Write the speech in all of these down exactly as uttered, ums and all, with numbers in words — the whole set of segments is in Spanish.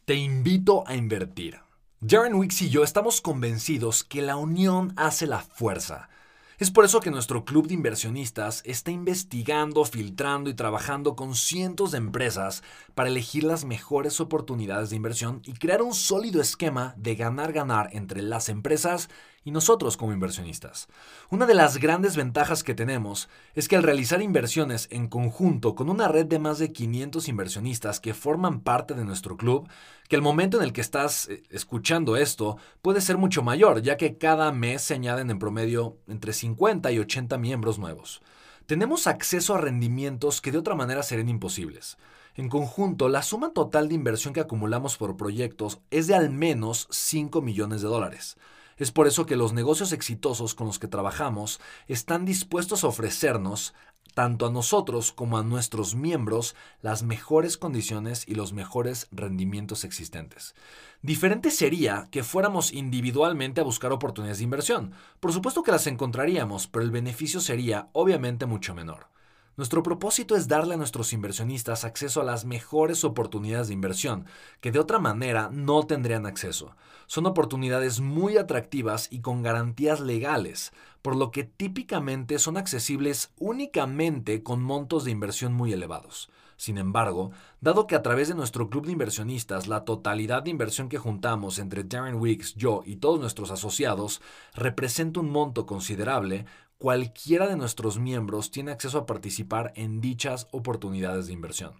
Te invito a invertir. Darren Weeks y yo estamos convencidos que la unión hace la fuerza. Es por eso que nuestro club de inversionistas está investigando, filtrando y trabajando con cientos de empresas para elegir las mejores oportunidades de inversión y crear un sólido esquema de ganar-ganar entre las empresas y nosotros como inversionistas. Una de las grandes ventajas que tenemos es que al realizar inversiones en conjunto con una red de más de quinientos inversionistas que forman parte de nuestro club, que el momento en el que estás escuchando esto puede ser mucho mayor, ya que cada mes se añaden en promedio entre cincuenta y ochenta miembros nuevos. Tenemos acceso a rendimientos que de otra manera serían imposibles. En conjunto, la suma total de inversión que acumulamos por proyectos es de al menos cinco millones de dólares. Es por eso que los negocios exitosos con los que trabajamos están dispuestos a ofrecernos, tanto a nosotros como a nuestros miembros, las mejores condiciones y los mejores rendimientos existentes. Diferente sería que fuéramos individualmente a buscar oportunidades de inversión. Por supuesto que las encontraríamos, pero el beneficio sería obviamente mucho menor. Nuestro propósito es darle a nuestros inversionistas acceso a las mejores oportunidades de inversión, que de otra manera no tendrían acceso. Son oportunidades muy atractivas y con garantías legales, por lo que típicamente son accesibles únicamente con montos de inversión muy elevados. Sin embargo, dado que a través de nuestro club de inversionistas la totalidad de inversión que juntamos entre Darren Weeks, yo y todos nuestros asociados representa un monto considerable, cualquiera de nuestros miembros tiene acceso a participar en dichas oportunidades de inversión.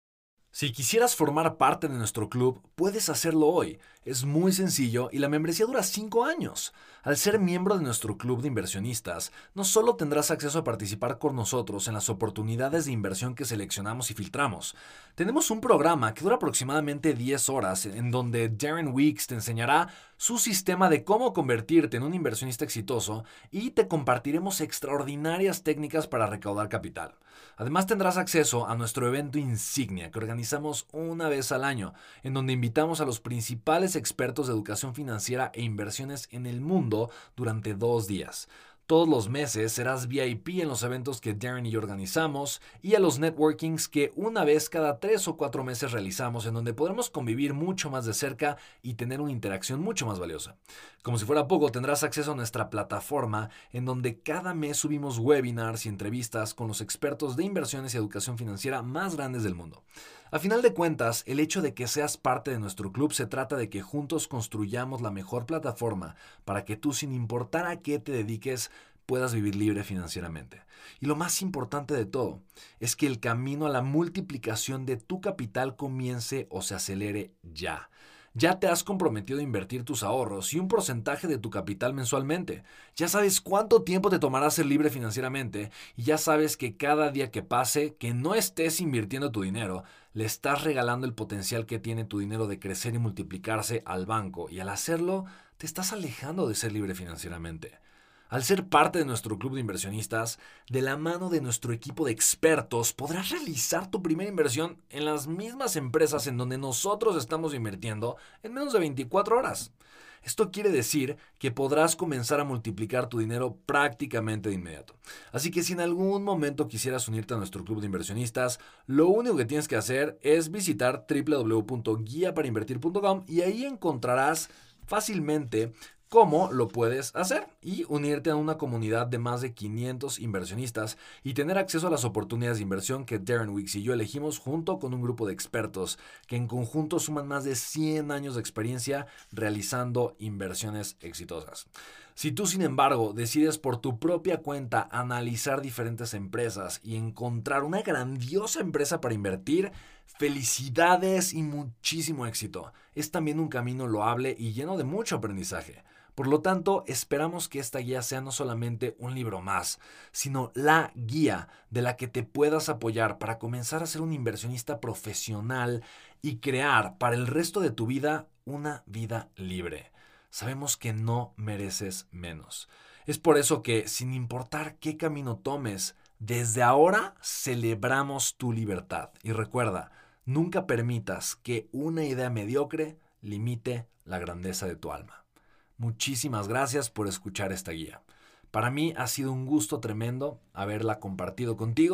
Si quisieras formar parte de nuestro club, puedes hacerlo hoy. Es muy sencillo y la membresía dura cinco años. Al ser miembro de nuestro club de inversionistas, no solo tendrás acceso a participar con nosotros en las oportunidades de inversión que seleccionamos y filtramos. Tenemos un programa que dura aproximadamente diez horas en donde Darren Weeks te enseñará su sistema de cómo convertirte en un inversionista exitoso y te compartiremos extraordinarias técnicas para recaudar capital. Además tendrás acceso a nuestro evento insignia que organizamos una vez al año, en donde invitamos a los principales expertos de educación financiera e inversiones en el mundo durante dos días. Todos los meses serás V I P en los eventos que Darren y yo organizamos y a los networkings que una vez cada tres o cuatro meses realizamos, en donde podremos convivir mucho más de cerca y tener una interacción mucho más valiosa. Como si fuera poco, tendrás acceso a nuestra plataforma en donde cada mes subimos webinars y entrevistas con los expertos de inversiones y educación financiera más grandes del mundo. A final de cuentas, el hecho de que seas parte de nuestro club se trata de que juntos construyamos la mejor plataforma para que tú, sin importar a qué te dediques, puedas vivir libre financieramente. Y lo más importante de todo es que el camino a la multiplicación de tu capital comience o se acelere ya. Ya te has comprometido a invertir tus ahorros y un porcentaje de tu capital mensualmente. Ya sabes cuánto tiempo te tomará ser libre financieramente y ya sabes que cada día que pase, que no estés invirtiendo tu dinero, le estás regalando el potencial que tiene tu dinero de crecer y multiplicarse al banco, y al hacerlo, te estás alejando de ser libre financieramente. Al ser parte de nuestro club de inversionistas, de la mano de nuestro equipo de expertos, podrás realizar tu primera inversión en las mismas empresas en donde nosotros estamos invirtiendo en menos de veinticuatro horas. Esto quiere decir que podrás comenzar a multiplicar tu dinero prácticamente de inmediato. Así que si en algún momento quisieras unirte a nuestro club de inversionistas, lo único que tienes que hacer es visitar w w w punto guía para invertir punto com y ahí encontrarás fácilmente cómo lo puedes hacer y unirte a una comunidad de más de quinientos inversionistas y tener acceso a las oportunidades de inversión que Darren Weeks y yo elegimos junto con un grupo de expertos que en conjunto suman más de cien años de experiencia realizando inversiones exitosas. Si tú, sin embargo, decides por tu propia cuenta analizar diferentes empresas y encontrar una grandiosa empresa para invertir, felicidades y muchísimo éxito. Es también un camino loable y lleno de mucho aprendizaje. Por lo tanto, esperamos que esta guía sea no solamente un libro más, sino la guía de la que te puedas apoyar para comenzar a ser un inversionista profesional y crear para el resto de tu vida una vida libre. Sabemos que no mereces menos. Es por eso que, sin importar qué camino tomes, desde ahora celebramos tu libertad. Y recuerda, nunca permitas que una idea mediocre limite la grandeza de tu alma. Muchísimas gracias por escuchar esta guía. Para mí ha sido un gusto tremendo haberla compartido contigo.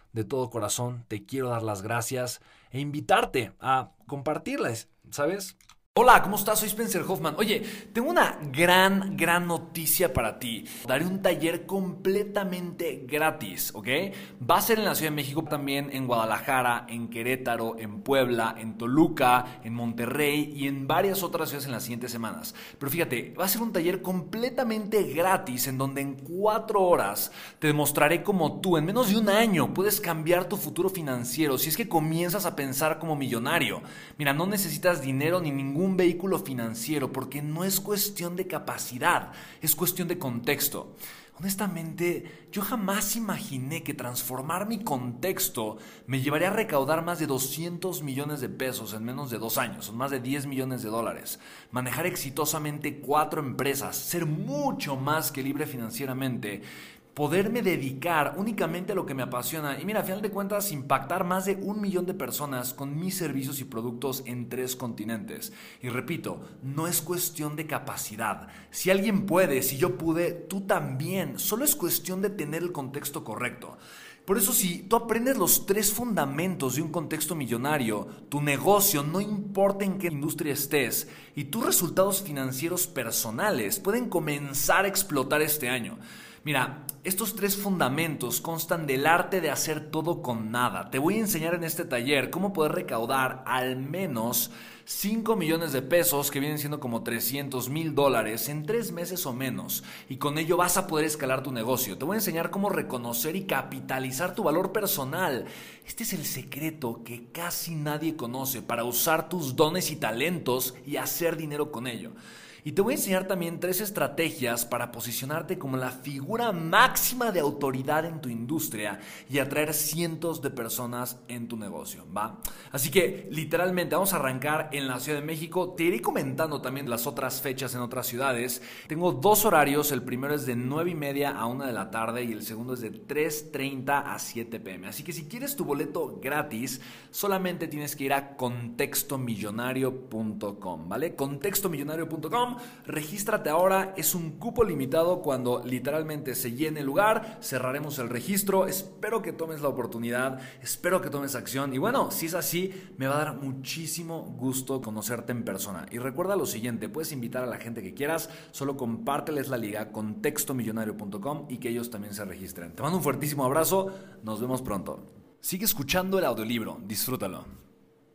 de todo corazón te quiero dar las gracias e invitarte a compartirlas, ¿sabes? Hola, ¿cómo estás? Soy Spencer Hoffman. Oye, tengo una gran, gran noticia para ti. Daré un taller completamente gratis, ¿ok? Va a ser en la Ciudad de México, también en Guadalajara, en Querétaro, en Puebla, en Toluca, en Monterrey y en varias otras ciudades en las siguientes semanas. Pero fíjate, va a ser un taller completamente gratis en donde en cuatro horas te demostraré cómo tú, en menos de un año, puedes cambiar tu futuro financiero si es que comienzas a pensar como millonario. Mira, no necesitas dinero ni ningún un vehículo financiero, porque no es cuestión de capacidad, es cuestión de contexto. Honestamente, yo jamás imaginé que transformar mi contexto me llevaría a recaudar más de doscientos millones de pesos en menos de dos años, son más de diez millones de dólares, manejar exitosamente cuatro empresas, ser mucho más que libre financieramente, poderme dedicar únicamente a lo que me apasiona y mira, a final de cuentas impactar más de un millón de personas con mis servicios y productos en tres continentes. Y repito, no es cuestión de capacidad. Si alguien puede, si yo pude, tú también. Solo es cuestión de tener el contexto correcto. Por eso si tú aprendes los tres fundamentos de un contexto millonario, tu negocio, no importa en qué industria estés, y tus resultados financieros personales pueden comenzar a explotar este año. Mira, estos tres fundamentos constan del arte de hacer todo con nada. Te voy a enseñar en este taller cómo poder recaudar al menos cinco millones de pesos, que vienen siendo como trescientos mil dólares, en tres meses o menos. Y con ello vas a poder escalar tu negocio. Te voy a enseñar cómo reconocer y capitalizar tu valor personal. Este es el secreto que casi nadie conoce para usar tus dones y talentos y hacer dinero con ello. Y te voy a enseñar también tres estrategias para posicionarte como la figura máxima de autoridad en tu industria y atraer cientos de personas en tu negocio, ¿va? Así que literalmente vamos a arrancar en la Ciudad de México. Te iré comentando también las otras fechas en otras ciudades. Tengo dos horarios, el primero es de nueve y media a una de la tarde y el segundo es de tres treinta a siete pe eme. Así que si quieres tu boleto gratis, solamente tienes que ir a contexto millonario punto com, ¿vale? contexto millonario punto com. Regístrate ahora, es un cupo limitado. Cuando literalmente se llene el lugar, cerraremos el registro. Espero que tomes la oportunidad, espero que tomes acción y bueno, si es así, me va a dar muchísimo gusto conocerte en persona. Y recuerda lo siguiente, puedes invitar a la gente que quieras, solo compárteles la liga contexto millonario punto com y que ellos también se registren. Te mando un fuertísimo abrazo, nos vemos pronto. Sigue escuchando el audiolibro, disfrútalo.